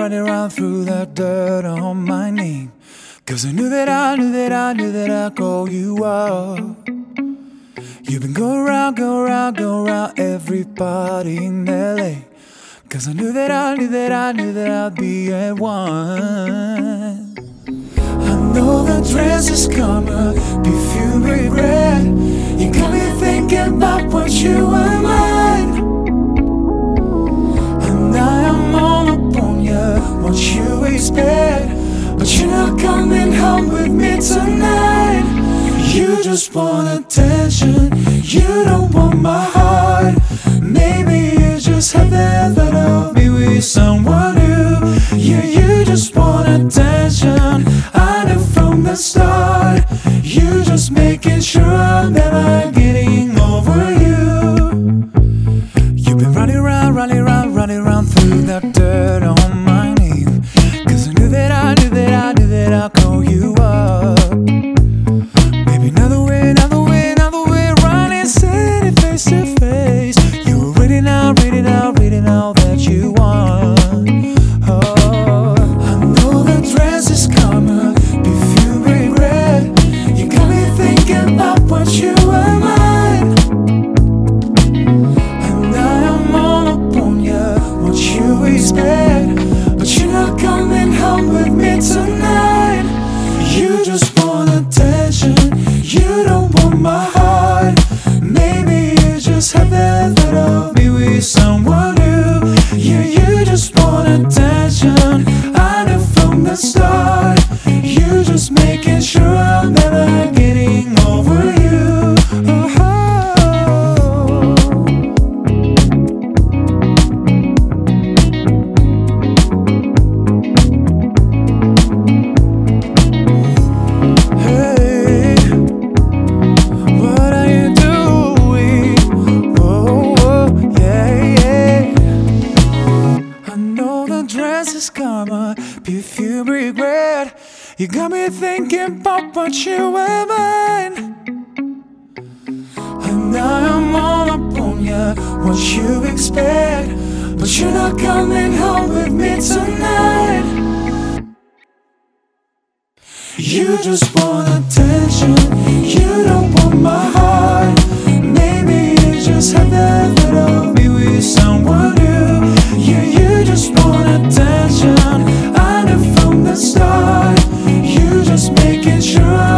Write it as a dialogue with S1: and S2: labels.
S1: running around through the dirt on my name. 'Cause I knew that I'd call you up. You've been going around, everybody in LA. 'Cause I knew that I'd be at one. I know the dress is karma, perfume regret. You got me thinking about what you were mine. And I am all upon you, what you expect. But you're not coming home with me tonight. You just want attention, you don't want my heart. Maybe you just have the thought of me with someone new. Yeah, you just want attention, I knew from the start. You just making sure I'm never getting over you. You've been running around through that dirt on my name. 'Cause I knew that I'd call you up. Maybe another way, running steady face to face. You were reading out that you want. Oh, I know the dress is karma, perfume regret. You got me thinking about what you were mine. And I am all upon you, what you expect. But you're not coming home with me tonight. You just want attention, you don't want my heart. Maybe you just have the thought of me with someone new. Yeah, you just want attention, I knew from the start. You just making sure I'm never getting over you. Oh. Karma, perfume regret. You got me thinking about what you were mine. And I am all upon you, what you expect. But you're not coming home with me tonight. You just want attention, you don't want my heart. Maybe you just have the thought of me with someone new. Yeah, you just want attention, I knew from the start. You just making sure